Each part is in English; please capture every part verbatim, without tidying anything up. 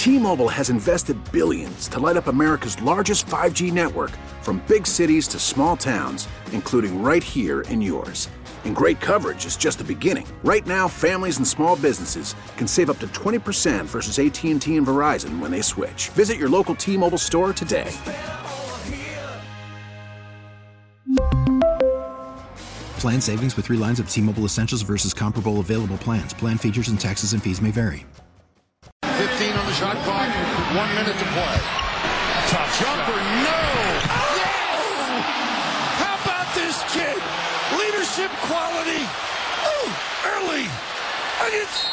T-Mobile has invested billions to light up America's largest five G network, from big cities to small towns, including right here in yours. And great coverage is just the beginning. Right now, families and small businesses can save up to twenty percent versus A T and T and Verizon when they switch. Visit your local T-Mobile store today. Plan savings with three lines of T-Mobile Essentials versus comparable available plans. Plan features and taxes and fees may vary. fifteen on the shot clock, one minute to play. Tough jumper, no! Yes! How about this kid? Leadership quality. Ooh, early. Against...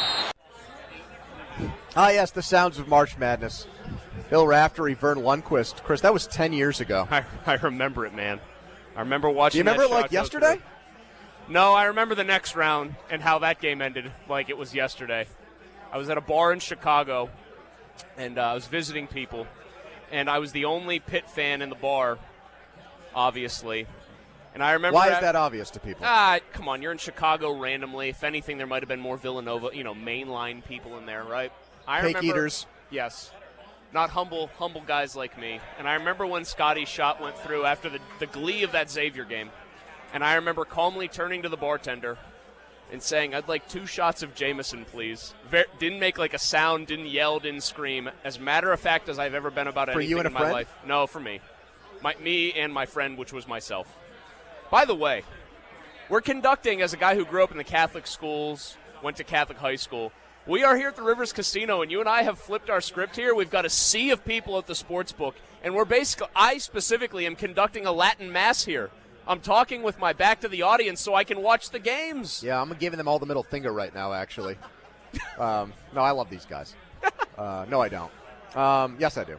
Ah, yes, the sounds of March Madness. Bill Raftery, Vern Lundquist. Chris, that was ten years ago. I, I remember it, man. I remember watching. Do you remember that it like yesterday? Through. No, I remember the next round and how that game ended like it was yesterday. I was at a bar in Chicago, and uh, I was visiting people, and I was the only Pitt fan in the bar, obviously. And I remember. Why is that obvious to people? Ah, come on, you're in Chicago randomly. If anything, there might have been more Villanova, you know, mainline people in there, right? I Cake remember, eaters. Yes. Not humble, humble guys like me. And I remember when Scotty's shot went through after the, the glee of that Xavier game. And I remember calmly turning to the bartender and saying, I'd like two shots of Jameson, please. Ver- didn't make like a sound, didn't yell, didn't scream. As matter of fact as I've ever been about for anything you and in a my friend? life. No, for me. My, me and my friend, which was myself. By the way, we're conducting, as a guy who grew up in the Catholic schools, went to Catholic high school, we are here at the Rivers Casino, and you and I have flipped our script here. We've got a sea of people at the sports book, and we're basically, I specifically am conducting a Latin Mass here. I'm talking with my back to the audience so I can watch the games. Yeah, I'm giving them all the middle finger right now, actually. um, no, I love these guys. Uh, no, I don't. Um, yes, I do.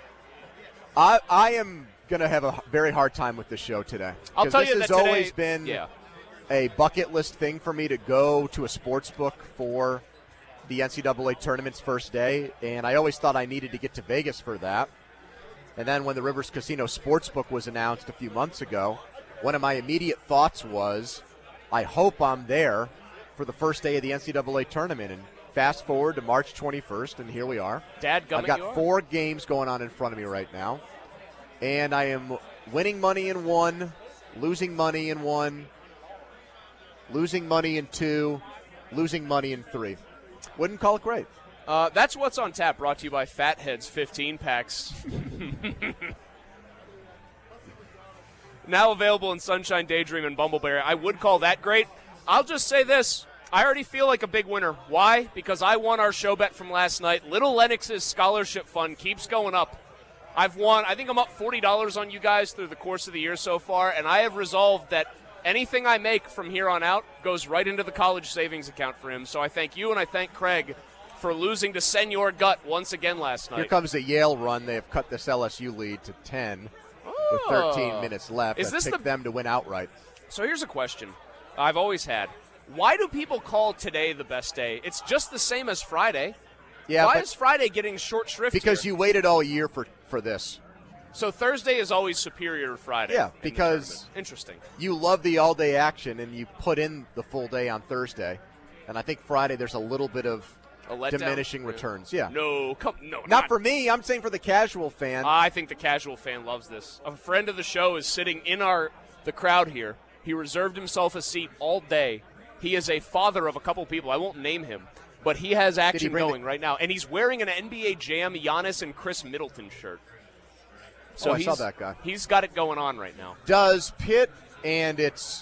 I I am going to have a very hard time with this show today. I'll tell this you has that today, always been yeah. a bucket list thing for me to go to a sports book for the N C double A tournament's first day, and I always thought I needed to get to Vegas for that. And then when the Rivers Casino Sportsbook was announced a few months ago, one of my immediate thoughts was, I hope I'm there for the first day of the N C double A tournament. And fast forward to March twenty-first, and here we are. Dadgummit, I've got you are. four games going on in front of me right now, and I am winning money in one, losing money in one, losing money in two, losing money in three. Wouldn't call it great. Uh, that's What's on Tap, brought to you by Fatheads fifteen packs. Now available in Sunshine, Daydream, and Bumbleberry. I would call that great. I'll just say this. I already feel like a big winner. Why? Because I won our show bet from last night. Little Lennox's scholarship fund keeps going up. I've won, I think I'm up forty dollars on you guys through the course of the year so far, and I have resolved that anything I make from here on out goes right into the college savings account for him. So I thank you and I thank Craig for losing to Senor Gut once again last night. Here comes the Yale run. They have cut this L S U lead to ten oh. with thirteen minutes left. Is that this picked the... them to win outright. So here's a question I've always had. Why do people call today the best day? It's just the same as Friday. Yeah, Why is Friday getting short shrift Because here? you waited all year for, for this. So Thursday is always superior to Friday. Yeah, because interesting. You love the all-day action, and you put in the full day on Thursday. And I think Friday there's a little bit of diminishing returns. Yeah. No, come, no, not, not for me. I'm saying for the casual fan. I think the casual fan loves this. A friend of the show is sitting in our the crowd here. He reserved himself a seat all day. He is a father of a couple people. I won't name him, but he has action he going the- right now, and he's wearing an N B A Jam Giannis and Chris Middleton shirt. So oh, I he's, saw that guy. He's got it going on right now. Does Pitt and it's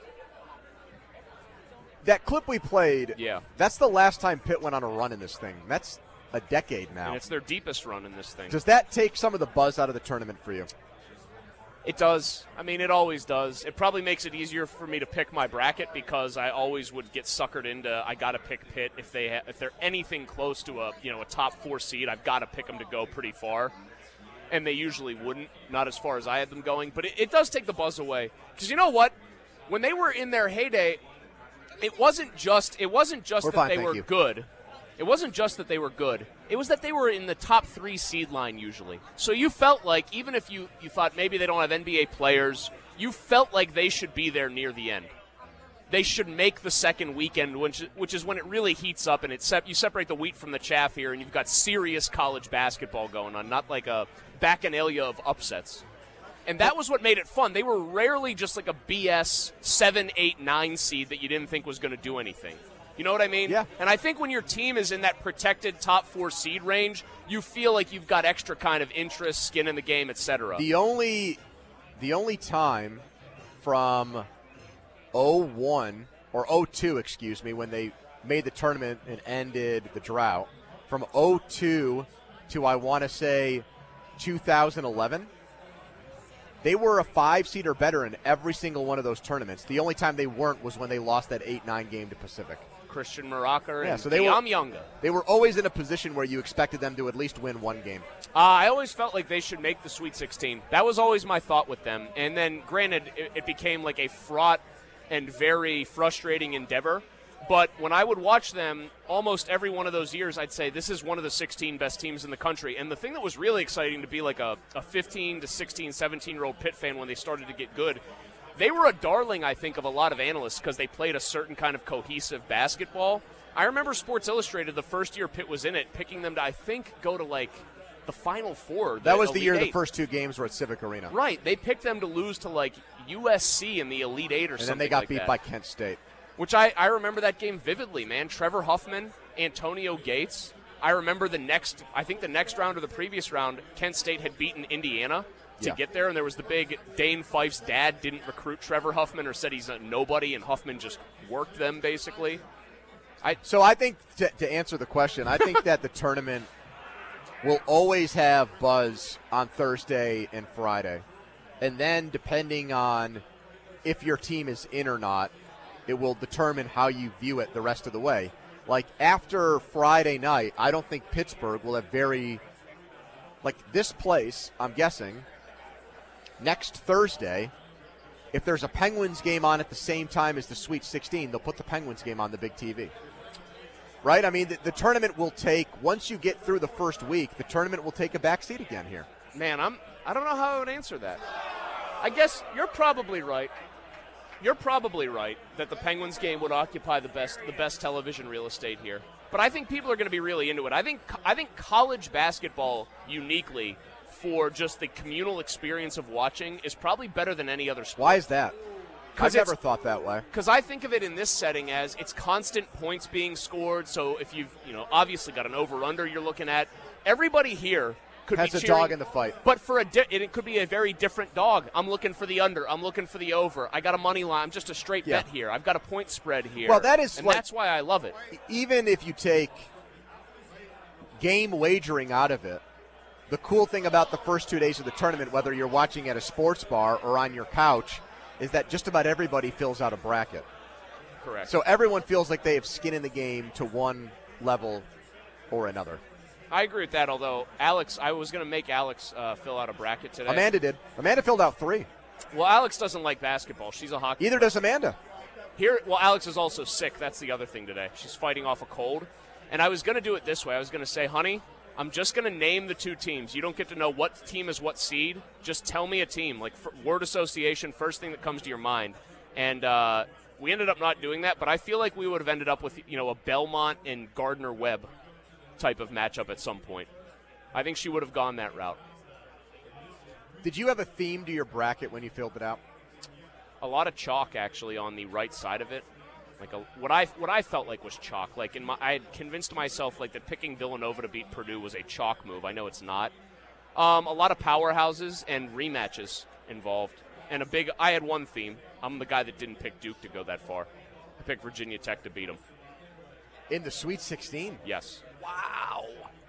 that clip we played? Yeah, that's the last time Pitt went on a run in this thing. That's a decade now. And it's their deepest run in this thing. Does that take some of the buzz out of the tournament for you? It does. I mean, it always does. It probably makes it easier for me to pick my bracket because I always would get suckered into I got to pick Pitt if they ha- if they're anything close to a you know a top four seed. I've got to pick them to go pretty far, and they usually wouldn't, not as far as I had them going. But it, it does take the buzz away because you know what? When they were in their heyday, it wasn't just it wasn't just we're that fine, they were you. good. It wasn't just that they were good. It was that they were in the top three seed line usually. So you felt like, even if you, you thought maybe they don't have N B A players, you felt like they should be there near the end. they should make the second weekend, which, which is when it really heats up, and it sep- you separate the wheat from the chaff here, and you've got serious college basketball going on, not like a bacchanalia of upsets. And that was what made it fun. They were rarely just like a B S seven, eight, nine seed that you didn't think was going to do anything. You know what I mean? Yeah. And I think when your team is in that protected top four seed range, you feel like you've got extra kind of interest, skin in the game, et cetera. The only, the only time from oh one or oh two, excuse me, when they made the tournament and ended the drought, from oh two to I want to say two thousand eleven, they were a five seed or better in every single one of those tournaments. The only time they weren't was when they lost that eight nine game to Pacific. Christian Maraker yeah, and so they Guillaume were, Younga. They were always in a position where you expected them to at least win one game. Uh, I always felt like they should make the Sweet sixteen. That was always my thought with them. And then, granted, it, it became like a fraught and very frustrating endeavor. But when I would watch them, almost every one of those years, I'd say this is one of the sixteen best teams in the country. And the thing that was really exciting to be like a, a fifteen to sixteen, seventeen-year-old Pitt fan when they started to get good, they were a darling, I think, of a lot of analysts because they played a certain kind of cohesive basketball. I remember Sports Illustrated, the first year Pitt was in it, picking them to, I think, go to, like, the Final Four. That was the Elite year Eight. the first two games were at Civic Arena. Right. They picked them to lose to, like, U S C in the Elite Eight or and something like that. And then they got beat that. by Kent State. Which I, I remember that game vividly, man. Trevor Huffman, Antonio Gates. I remember the next, I think the next round or the previous round, Kent State had beaten Indiana to yeah. get there, and there was the big Dane Fife's dad didn't recruit Trevor Huffman or said he's a nobody, and Huffman just worked them, basically. I, so I think, to, to answer the question, I think that the tournament will always have buzz on Thursday and Friday. And then depending on if your team is in or not, it will determine how you view it the rest of the way. Like, after Friday night, I don't think Pittsburgh will have very – like, this place, I'm guessing, next Thursday, if there's a Penguins game on at the same time as the Sweet sixteen, they'll put the Penguins game on the big T V. Right? I mean, the, the tournament will take – once you get through the first week, the tournament will take a backseat again here. Man, I'm, I don't know how I would answer that. I guess you're probably right. You're probably right that the Penguins game would occupy the best the best television real estate here. But I think people are going to be really into it. I think I think college basketball uniquely for just the communal experience of watching is probably better than any other sport. Why is that? I've never it's, thought that way. Because I think of it in this setting as it's constant points being scored. So if you've, you know, obviously got an over-under you're looking at, everybody here could has be a cheering, dog in the fight. But for a di- it could be a very different dog. I'm looking for the under. I'm looking for the over. I got a money line. I'm just a straight yeah. bet here. I've got a point spread here. Well, that is and like, that's why I love it. Even if you take game wagering out of it, the cool thing about the first two days of the tournament, whether you're watching at a sports bar or on your couch, is that just about everybody fills out a bracket. Correct. So everyone feels like they have skin in the game to one level or another. I agree with that, although Alex, I was going to make Alex uh, fill out a bracket today. Amanda did. Amanda filled out three. Well, Alex doesn't like basketball. She's a hockey Either player. does Amanda. Here, well, Alex is also sick. That's the other thing today. She's fighting off a cold. And I was going to do it this way. I was going to say, honey, I'm just going to name the two teams. You don't get to know what team is what seed. Just tell me a team, like word association, first thing that comes to your mind. And uh, we ended up not doing that, but I feel like we would have ended up with, you know, a Belmont and Gardner-Webb type of matchup at some point. I think she would have gone that route. Did you have a theme to your bracket when you filled it out? A lot of chalk, actually, on the right side of it. Like a, what I what I felt like was chalk. Like in my, I had convinced myself like that picking Villanova to beat Purdue was a chalk move. I know it's not. Um, a lot of powerhouses and rematches involved, and a big. I had one theme. I'm the guy that didn't pick Duke to go that far. I picked Virginia Tech to beat them. In the Sweet sixteen? Yes. Wow.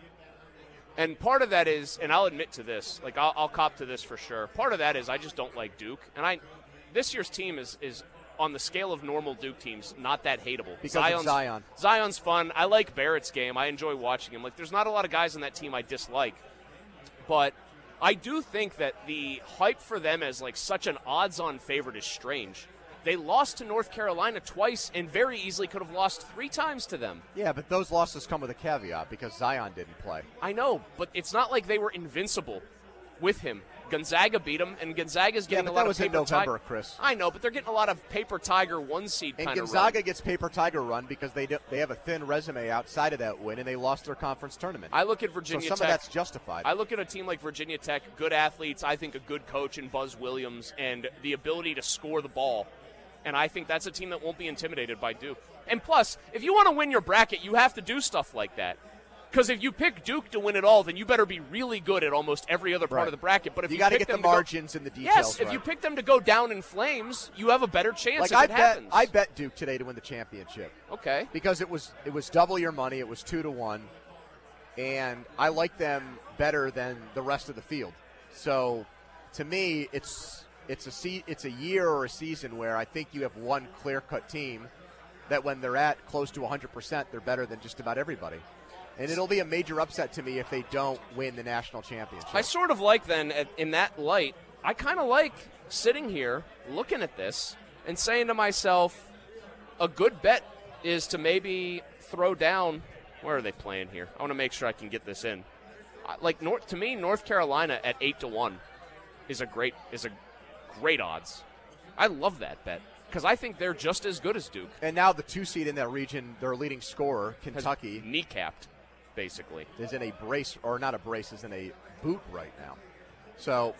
And part of that is, and I'll admit to this, like I'll, I'll cop to this for sure. Part of that is I just don't like Duke, and I. This year's team is is. on the scale of normal Duke teams, not that hateable. Because Zion's, of Zion. Zion's fun. I like Barrett's game. I enjoy watching him. Like, there's not a lot of guys on that team I dislike. But I do think that the hype for them as, like, such an odds-on favorite is strange. They lost to North Carolina twice and very easily could have lost three times to them. Yeah, but those losses come with a caveat because Zion didn't play. I know, but it's not like they were invincible. with him. Gonzaga beat them, and Gonzaga's getting yeah, but a lot that was of paper in November, ti- Chris. I know, but they're getting a lot of paper tiger one seed and kind of run. Gonzaga gets paper tiger run because they do, they have a thin resume outside of that win, and they lost their conference tournament. I look at Virginia so some Tech. of that's justified. I look at a team like Virginia Tech, good athletes. I think a good coach in Buzz Williams, and the ability to score the ball. And I think that's a team that won't be intimidated by Duke. And plus, if you want to win your bracket, you have to do stuff like that. Because if you pick Duke to win it all, then you better be really good at almost every other part right. of the bracket. But if you, you got to pick get them the to margins go, and the details. yes, if right. you pick them to go down in flames, you have a better chance like if I it bet, happens. I bet Duke today to win the championship. Okay. Because it was it was double your money. It was two to one, and I like them better than the rest of the field. So, to me, it's it's a se- it's a year or a season where I think you have one clear-cut team that when they're at close to one hundred percent, they're better than just about everybody. And it'll be a major upset to me if they don't win the national championship. I sort of like then, at, in that light, I kind of like sitting here looking at this and saying to myself, a good bet is to maybe throw down. Where are they playing here? I want to make sure I can get this in. Uh, Like North, to me, North Carolina at eight to one is a great is a great odds. I love that bet because I think they're just as good as Duke. And now the two seed in that region, their leading scorer, Has Kentucky, kneecapped, basically. is in a brace, or not a brace, is in a boot right now. So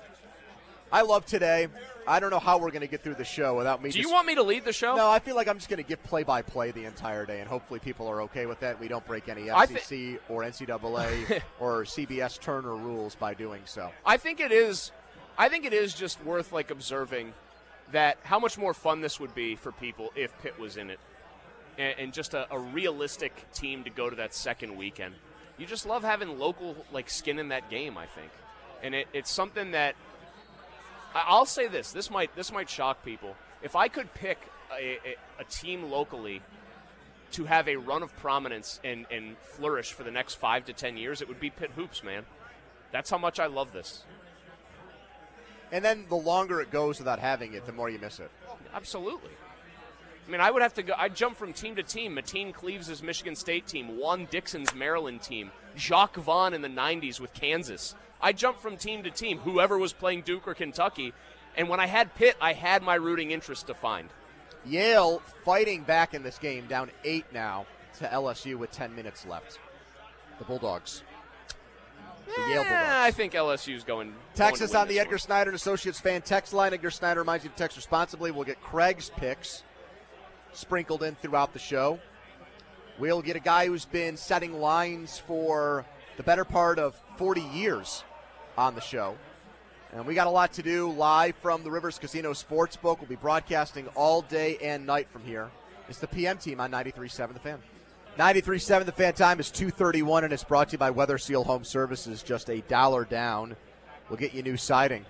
I love today. I don't know how we're going to get through the show without me. Do just, you want me to lead the show? No, I feel like I'm just going to give play-by-play the entire day, and hopefully people are okay with that. We don't break any I F C C or N C double A or C B S Turner rules by doing so. I think it is. I think it is just worth like observing that how much more fun this would be for people if Pitt was in it, and, and just a, a realistic team to go to that second weekend. You just love having local like skin in that game. I think, and it, it's something that I- I'll say this. This might this might shock people. If I could pick a, a, a team locally to have a run of prominence and, and flourish for the next five to ten years, it would be Pitt Hoops, man. That's how much I love this. And then the longer it goes without having it, the more you miss it. Absolutely. I mean, I would have to go. I'd jump from team to team. Mateen Cleaves' Michigan State team, Juan Dixon's Maryland team, Jacques Vaughn in the nineties with Kansas. I jumped from team to team, whoever was playing Duke or Kentucky. And when I had Pitt, I had my rooting interest defined. Yale fighting back in this game, down eight now to L S U with ten minutes left. The Bulldogs. The Yale Bulldogs. Eh, I think L S U's going. Texas going on the this Edgar one. Snyder and Associates fan text line. Edgar Snyder reminds you to text responsibly. We'll get Craig's picks sprinkled in throughout the show. We'll get a guy who's been setting lines for the better part of forty years on the show. And we got a lot to do live from the Rivers Casino Sportsbook. We'll be broadcasting all day and night from here. It's the P M team on ninety-three point seven The Fan. ninety-three point seven The Fan time is two thirty-one, and it's brought to you by Weather Seal Home Services. Just a dollar down. We'll get you new siding.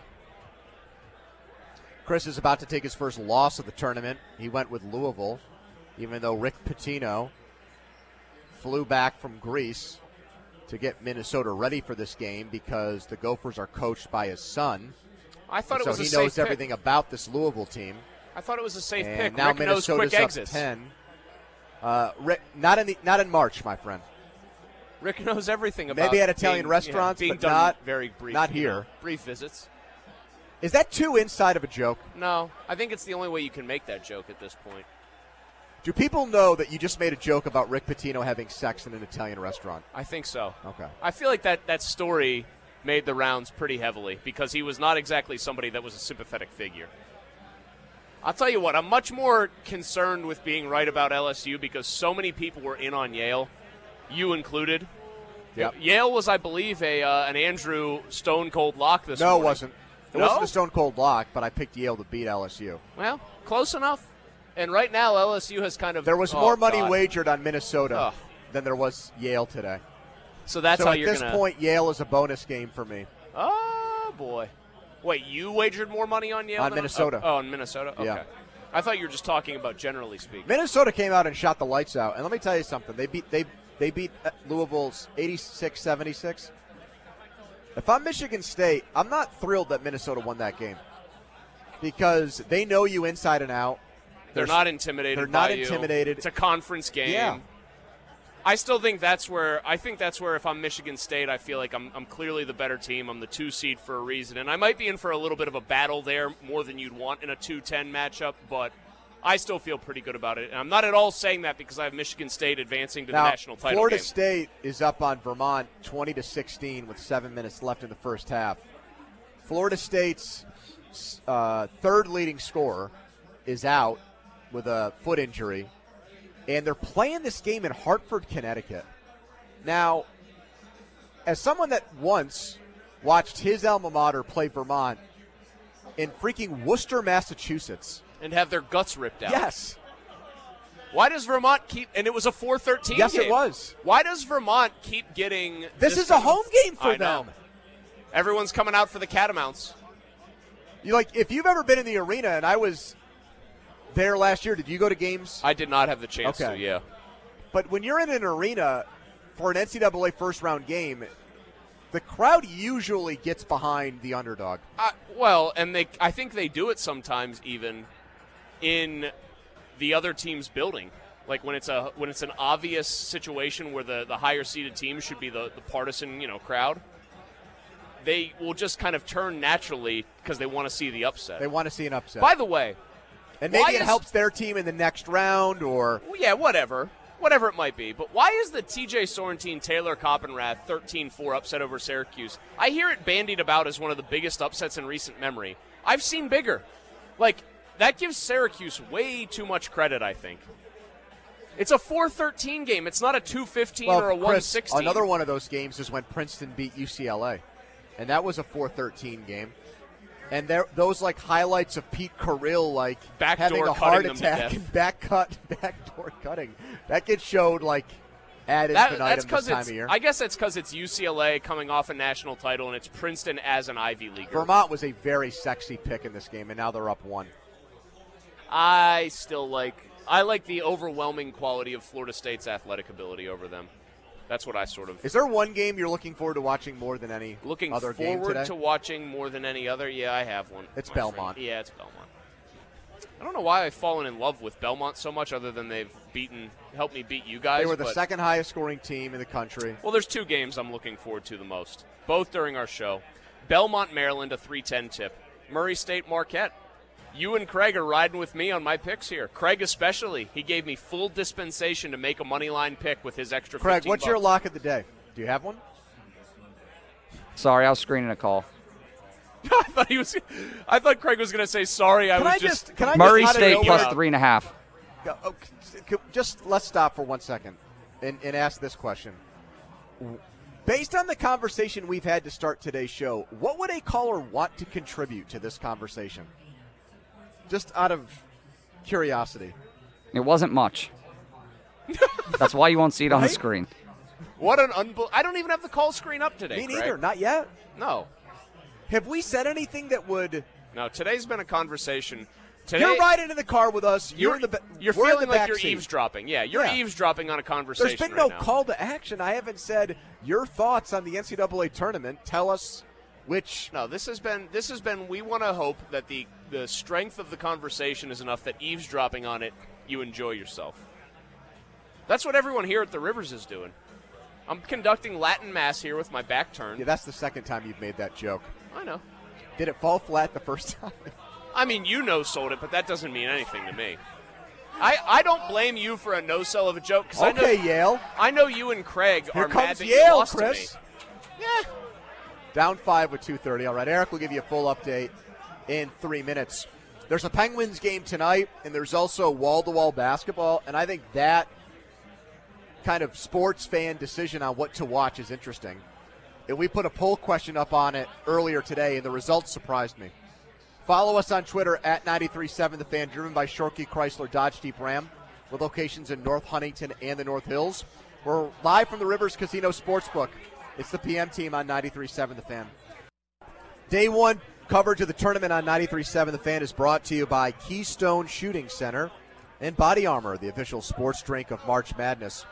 Chris is about to take his first loss of the tournament. He went with Louisville, even though Rick Pitino flew back from Greece to get Minnesota ready for this game because the Gophers are coached by his son. I thought it so was a he safe knows pick. everything about this Louisville team. I thought it was a safe and pick. now Rick knows Minnesota's quick up exits. ten. Uh, Rick, not in the, not in March, my friend. Rick knows everything about Maybe at Italian being, restaurants, yeah, being but done not very brief. not you know, here. brief visits. Is that too inside of a joke? No, I think it's the only way you can make that joke at this point. Do people know that you just made a joke about Rick Pitino having sex in an Italian restaurant? I think so. Okay. I feel like that, that story made the rounds pretty heavily because he was not exactly somebody that was a sympathetic figure. I'll tell you what, I'm much more concerned with being right about L S U because so many people were in on Yale, you included. Yep. Yale was, I believe, a uh, an Andrew Stone Cold lock this No, morning. it wasn't. It No? wasn't a stone cold lock, but I picked Yale to beat L S U. Well, close enough. And right now, L S U has kind of. There was oh, more money God. wagered on Minnesota Ugh. than there was Yale today. So that's so how at you're this gonna. point, Yale is a bonus game for me. Oh boy! Wait, you wagered more money on Yale On than Minnesota. Oh, oh, on Minnesota. Okay. Yeah. I thought you were just talking about generally speaking. Minnesota came out and shot the lights out. And let me tell you something. They beat they they beat Louisville's eighty-six seventy-six. If I'm Michigan State, I'm not thrilled that Minnesota won that game because they know you inside and out. They're, not intimidated. They're not by you. intimidated. It's a conference game. Yeah. I still think that's where I think that's where if I'm Michigan State, I feel like I'm I'm clearly the better team. I'm the two seed for a reason, and I might be in for a little bit of a battle there, more than you'd want in a two ten matchup, but I still feel pretty good about it. And I'm not at all saying that because I have Michigan State advancing to now, the national title Florida game. State is up on Vermont twenty to sixteen with seven minutes left in the first half. Florida State's uh, third leading scorer is out with a foot injury, and they're playing this game in Hartford, Connecticut. Now, as someone that once watched his alma mater play Vermont in freaking Worcester, Massachusetts. And have their guts ripped out. Yes. Why does Vermont keep – and it was a four thirteen Yes, game. it was. Why does Vermont keep getting – This, this is a home of, game for I them. Know. Everyone's coming out for the Catamounts. You like if you've ever been in the arena, and I was there last year, did you go to games? I did not have the chance okay. to, yeah. But when you're in an arena for an N C double A first-round game, the crowd usually gets behind the underdog. Uh, well, and they I think they do it sometimes even in the other team's building. Like when it's a when it's an obvious situation where the, the higher-seeded team should be the, the partisan, you know, crowd. They will just kind of turn naturally because they want to see the upset. They want to see an upset. By the way, and maybe it is, helps their team in the next round, or well, yeah, whatever, whatever it might be. But why is the T J Sorrentine Taylor Coppenrath thirteen four upset over Syracuse? I hear it bandied about as one of the biggest upsets in recent memory. I've seen bigger. Like that gives Syracuse way too much credit. I think it's a four thirteen game. It's not a two fifteen well, or a Chris, one sixteen. Another one of those games is when Princeton beat U C L A. And that was a four thirteen game. And there, those, like, highlights of Pete Carrill, like, backdoor having a heart them attack and back cut, backdoor cutting, that gets showed, like, ad that, infinitum that's this time it's, of year. I guess that's because it's U C L A coming off a national title, and it's Princeton as an Ivy Leaguer. Vermont was a very sexy pick in this game, and now they're up one. I still like I like the overwhelming quality of Florida State's athletic ability over them. That's what I sort of. Is there one game you're looking forward to watching more than any looking other game today? forward to watching more than any other? Yeah, I have one. It's my Belmont. Friend. Yeah, it's Belmont. I don't know why I've fallen in love with Belmont so much, other than they've beaten, helped me beat you guys. They were the but, second highest scoring team in the country. Well, there's two games I'm looking forward to the most, both during our show. Belmont, Maryland, a three ten tip. Murray State, Marquette. You and Craig are riding with me on my picks here. Craig especially. He gave me full dispensation to make a money line pick with his extra Craig, what's bucks. your lock of the day? Do you have one? Sorry, I was screening a call. I thought he was. I thought Craig was going to say sorry. I can was I just. just can I Murray just, State plus out. three and a half. Oh, just let's stop for one second and, and ask this question. Based on the conversation we've had to start today's show, what would a caller want to contribute to this conversation? Just out of curiosity. It wasn't much. That's why you won't see it on the Right? screen. What an unbel- I don't even have the call screen up today. Me Craig. neither, not yet. No, Have we said anything that would... no. Today's been a conversation. Today, You're riding in the car with us. You're, You're, in the ba- you're we're in feeling the like back you're seat. eavesdropping. Yeah, you're Yeah. eavesdropping on a conversation. There's been right no now. call to action. I haven't said your thoughts on the N C double A tournament. Tell us which... No, this has been. This has been. We want to hope that the the strength of the conversation is enough that eavesdropping on it, you enjoy yourself. That's what everyone here at the Rivers is doing. I'm conducting Latin Mass here with my back turned. Yeah, that's the second time you've made that joke. I know. Did it fall flat the first time? I mean, you no-sold it, but that doesn't mean anything to me. I, I don't blame you for a no-sell of a joke. Cause Okay, I know, Yale. I know you and Craig Here are mad comes that you Yale, lost Chris. to me. Yeah. Down five with two thirty. All right, Eric will give you a full update in three minutes. There's a Penguins game tonight, and there's also wall-to-wall basketball, and I think that kind of sports fan decision on what to watch is interesting. And we put a poll question up on it earlier today, and the results surprised me. Follow us on Twitter at nine three seven The Fan, driven by Shorkey Chrysler Dodge Jeep Ram, with locations in North Huntington and the North Hills. We're live from the Rivers Casino Sportsbook. It's the P M team on ninety-three point seven The Fan. Day one coverage of the tournament on ninety-three point seven The Fan is brought to you by Keystone Shooting Center and Body Armor, the official sports drink of March Madness.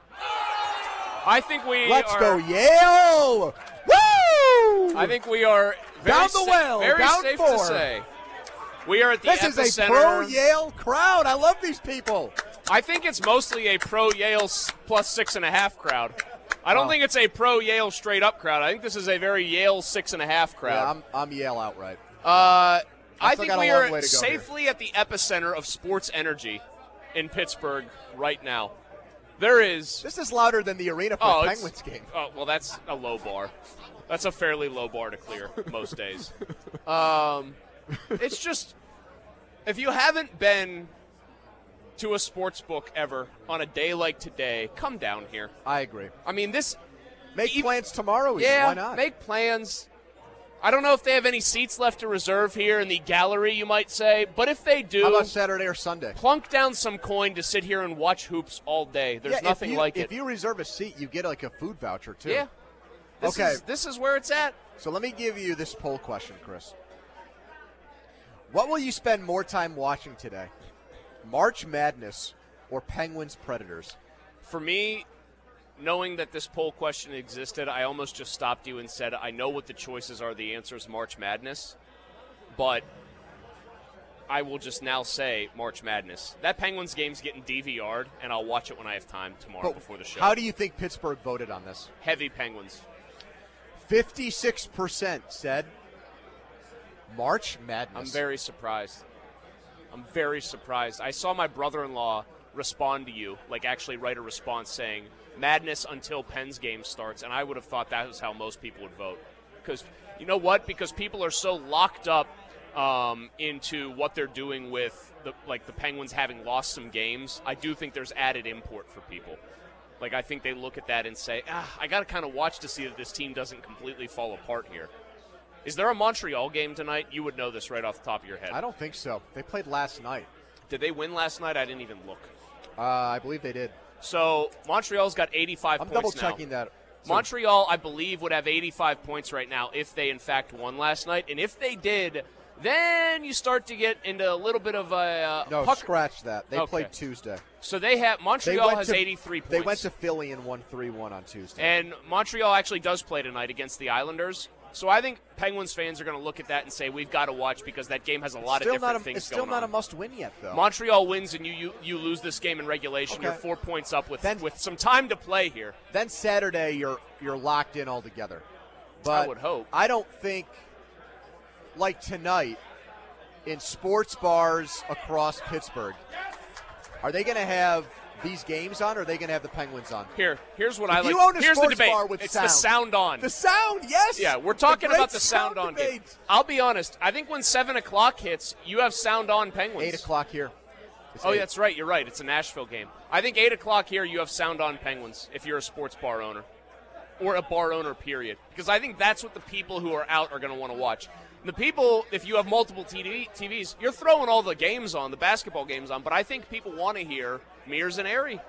I think we Let's are, go, Yale! Woo! I think we are very Down the sa- well, very down safe four. to say. We are at the This epicenter. is a pro-Yale crowd. I love these people. I think it's mostly a pro-Yale s- plus six and a half crowd. I don't Oh. think it's a pro-Yale straight-up crowd. I think this is a very Yale six and a half crowd. Yeah, I'm, I'm Yale outright. Uh, I still think got a we long are way to go safely at the epicenter of sports energy in Pittsburgh right now. There is. This is louder than the arena for Oh, a it's- Penguins game. Oh, well, that's a low bar. That's a fairly low bar to clear most days. Um, it's just, if you haven't been to a sports book ever on a day like today, come down here. I agree. I mean, this. Make even- plans tomorrow. Even. Yeah, Why not? make plans. I don't know if they have any seats left to reserve here in the gallery, you might say, but if they do, How about Saturday or Sunday? plunk down some coin to sit here and watch hoops all day. There's Yeah, nothing if you, like if it. If you reserve a seat, you get like a food voucher too. Yeah. This Okay. Is, this is where it's at. So let me give you this poll question, Chris. What will you spend more time watching today? March Madness or Penguins Predators? For me, knowing that this poll question existed, I almost just stopped you and said, I know what the choices are. The answer is March Madness. But I will just now say March Madness. That Penguins game's getting D V R'd, and I'll watch it when I have time tomorrow But before the show. How do you think Pittsburgh voted on this? Heavy Penguins. fifty-six percent said March Madness. I'm very surprised. I'm very surprised. I saw my brother-in-law respond to you, like actually write a response saying, Madness until Penn's game starts, and I would have thought that was how most people would vote. Because, you know what? Because people are so locked up um, into what they're doing with, the, like, the Penguins having lost some games, I do think there's added import for people. Like, I think they look at that and say, ah, I got to kind of watch to see that this team doesn't completely fall apart here. Is there a Montreal game tonight? You would know this right off the top of your head. I don't think so. They played last night. Did they win last night? I didn't even look. Uh, I believe they did. So Montreal's got eighty-five I'm points double checking now. that. So Montreal, I believe, would have eighty-five points right now if they, in fact, won last night. And if they did, then you start to get into a little bit of a uh, no, puck. scratch that. They Okay. played Tuesday. So they have They Montreal went has to- eighty-three points. They went to Philly and won three one on Tuesday. And Montreal actually does play tonight against the Islanders. So I think Penguins fans are going to look at that and say, we've got to watch because that game has a lot still of different not a, things It's still going not on. a must-win yet, though. Montreal wins and you, you you lose this game in regulation. Okay. You're four points up with Then- with some time to play here. Then Saturday, you're you're locked in altogether. But I would hope. I don't think, like tonight, in sports bars across Pittsburgh, are they going to have these games on, or are they going to have the Penguins on? Here, here's what If I like. you own a here's the sports debate. bar with it's sound. the sound on. The sound, yes. yeah, we're talking The great about the sound, on game. debate. I'll be honest. I think when seven o'clock hits, you have sound on Penguins. Eight o'clock here. It's Oh, eight. that's right. You're right. It's a Nashville game. I think eight o'clock here, you have sound on Penguins if you're a sports bar owner or a bar owner, period. Because I think that's what the people who are out are going to want to watch. The people, if you have multiple T V, T Vs, you're throwing all the games on, the basketball games on, but I think people want to hear Mears and Airy.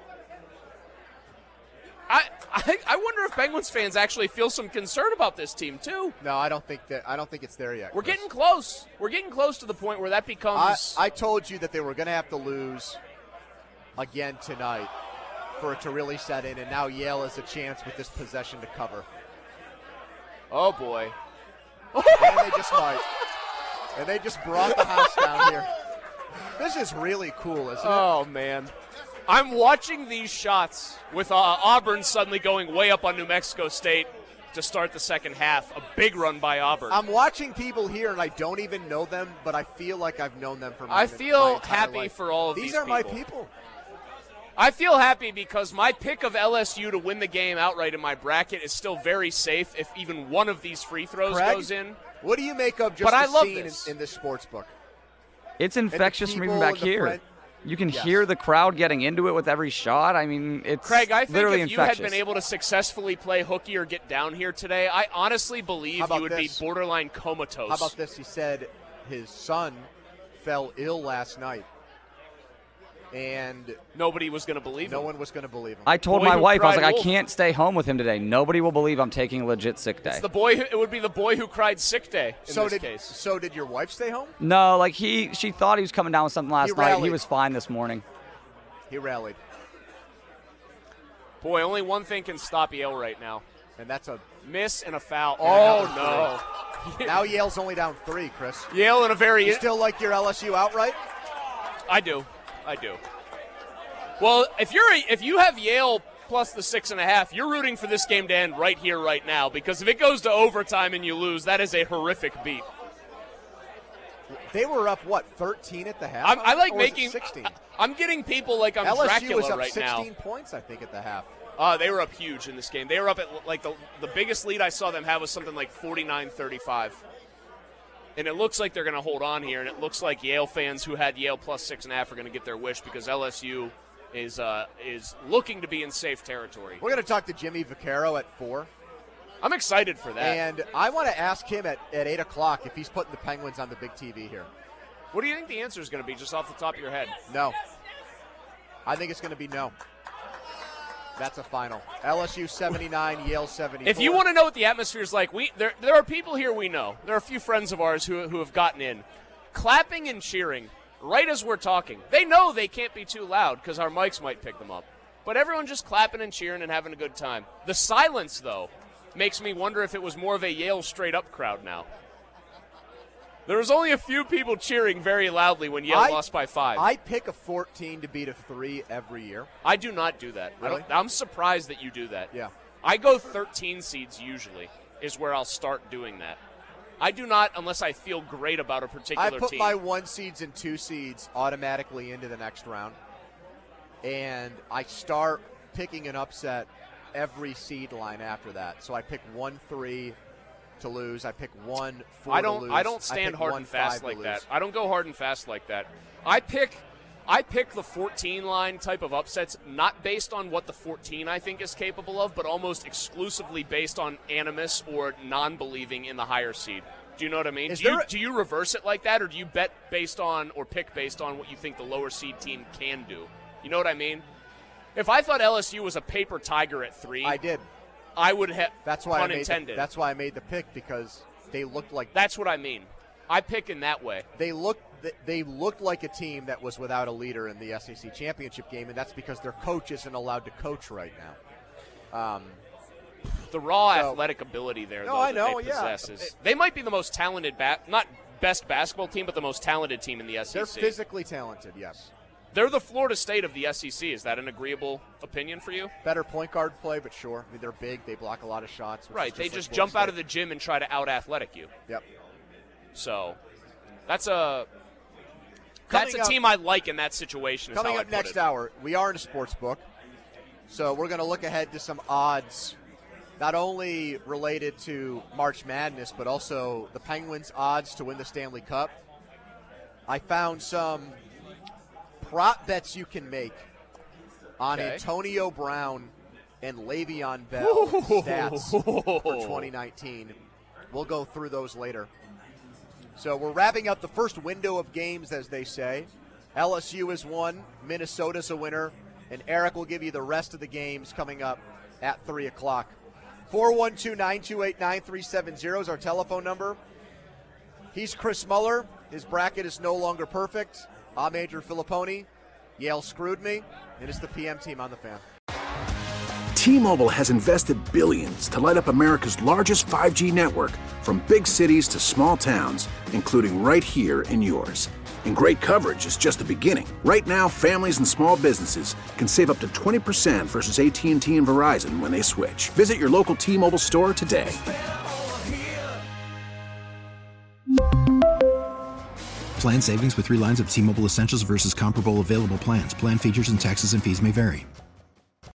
I, I I wonder if Penguins fans actually feel some concern about this team too. No, I don't think that. I don't think it's there yet. We're Chris. getting close. We're getting close to the point where that I, becomes. I told you that they were going to have to lose again tonight for it to really set in, and now Yale has a chance with this possession to cover. oh boy. And they just might. And they just brought the house down here. This is really cool, isn't it? Oh man. I'm watching these shots with uh, Auburn suddenly going way up on New Mexico State to start the second half. A big run by Auburn. I'm watching people here, and I don't even know them, but I feel like I've known them for my I feel my entire happy life. for all of these these are my people. people. I feel happy because my pick of L S U to win the game outright in my bracket is still very safe if even one of these free throws Craig, goes in. What do you make of just But I the love scene this. In, in this sports book? It's infectious from even people back and the here. friend- You can Yes. hear the crowd getting into it with every shot. I mean, it's Craig, I think literally if you infectious. had been able to successfully play hooky or get down here today, I honestly believe How about you would this? be borderline comatose. How about this? He said his son fell ill last night, and Nobody was going to believe no him. one was going to believe him. I told Boy my who wife, I was cried like, wolf. I can't stay home with him today. Nobody will believe I'm taking a legit sick day. It's the boy. Who, it would be the boy who cried sick day in so this did case. so did your wife stay home? No, like he, she thought he was coming down with something last He night. He rallied. was fine this morning. He rallied, Boy, only one thing can stop Yale right now: and that's a. miss and a foul. And Oh no! Now Yale's only down three. Chris, Yale in a very. you still like your L S U outright? I do, I do. Well, if you're a, if you have Yale plus the six and a half, you're rooting for this game to end right here, right now, because if it goes to overtime and you lose, that is a horrific beat. They were up, what, thirteen at the half? I'm, I like or was it making sixteen? I'm getting people like I'm L S U Dracula was up right now. sixteen points, I think, at the half. Uh, they were up huge in this game. They were up at, like, the, the biggest lead I saw them have was something like forty-nine thirty-five. And it looks like they're going to hold on here, and it looks like Yale fans who had Yale plus six and a half are going to get their wish because L S U is uh, is looking to be in safe territory. We're going to talk to Jimmy Vaccaro at four. I'm excited for that. And I want to ask him at, at eight o'clock if he's putting the Penguins on the big T V here. What do you think the answer is going to be, just off the top of your head? No. I think it's going to be no. That's a final. L S U seventy-nine, Yale seventy-four. If you want to know what the atmosphere is like, we there there are people here we know. There are a few friends of ours who who have gotten in, clapping and cheering right as we're talking. They know they can't be too loud because our mics might pick them up. But everyone just clapping and cheering and having a good time. The silence, though, makes me wonder if it was more of a Yale straight-up crowd now. There was only a few people cheering very loudly when Yale I, lost by five. I pick a fourteen to beat a three every year. I do not do that. Really? I don't, I'm surprised that you do that. Yeah. I go thirteen seeds usually is where I'll start doing that. I do not unless I feel great about a particular I put team. my one seeds and two seeds automatically into the next round. And I start picking an upset every seed line after that. So I pick one three to lose. I pick one four I don't to lose. I don't stand I hard one, and fast like lose. that. I don't go hard and fast like that. I pick I pick the fourteen line type of upsets not based on what the fourteen I think is capable of, but almost exclusively based on animus or non-believing in the higher seed. Do you know what I mean? Is Do you, there a- do you reverse it like that, or do you bet based on or pick based on what you think the lower seed team can do? You know what I mean? If I thought L S U was a paper tiger at three, I did. I would have, That's why pun I made intended. the, that's why I made the pick, because they looked like That's what I mean. I pick in that way. they looked they looked like a team that was without a leader in the S E C championship game, and that's because their coach isn't allowed to coach right now. Um, The raw So- athletic ability there, No, though, I that know, they yeah. possess is they might be the most talented, ba- not best basketball team, but the most talented team in the S E C. they're physically talented, yes. They're the Florida State of the S E C. Is that an agreeable opinion for you? Better point guard play, but sure. I mean, they're big. They block a lot of shots. which Right. is They like just Florida jump out State. of the gym and try to out-athletic you. Yep. So that's a Coming that's a up- team I like in that situation. Is Coming how I up put next it. hour, we are in a sports book, so we're going to look ahead to some odds, not only related to March Madness, but also the Penguins' odds to win the Stanley Cup. I found some prop bets you can make on Okay. Antonio Brown and Le'Veon Bell stats for twenty nineteen. We'll go through those later. So we're wrapping up the first window of games, as they say. L S U is one, Minnesota's a winner, and Eric will give you the rest of the games coming up at three o'clock. four one two, nine two eight, nine three seven zero is our telephone number. He's Chris Muller. His bracket is no longer perfect. I'm Andrew Filipponi. Yale screwed me, and it's the P M team on the Fan. T-Mobile has invested billions to light up America's largest five G network, from big cities to small towns, including right here in yours. And great coverage is just the beginning. Right now, families and small businesses can save up to twenty percent versus A T and T and Verizon when they switch. Visit your local T-Mobile store today. Plan savings with three lines of T-Mobile Essentials versus comparable available plans. Plan features and taxes and fees may vary.